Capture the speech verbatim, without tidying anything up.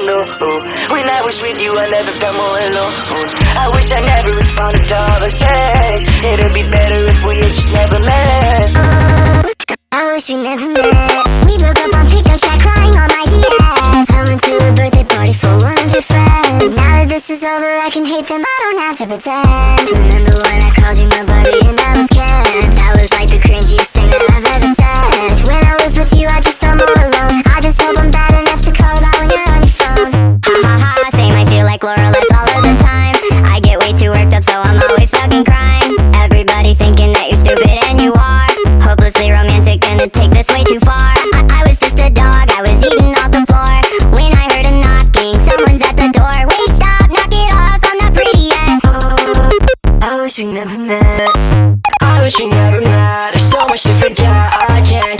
alone. When I was with you, I never felt more alone. I wish I never responded to all those texts. It'd be better if we had just never met. I wish we never met. We broke up on pickup track, crying on my D S. I went to a birthday party for one of your friends. Now that this is over, I can hate them, I don't have to pretend. Remember when I called you my Barbie and I was Ken? That was like the cringiest thing that I've ever said. When I was with you, I just felt more alone. I just hope I'm bad enough to call about when you're on your phone. Ha ha ha, same, I feel like Loreless all of the time. I get way too worked up, so I'm always fucking crying. Everybody thinking that you're stupid, and you are. Hopelessly romantic, gonna take this way too far. I, I was just a dog, I was eating off the floor. When I heard a knocking, someone's at the door. Wait, stop, knock it off, I'm not pretty yet. Oh, I wish we never met. I wish we never met. There's so much to forget, I can't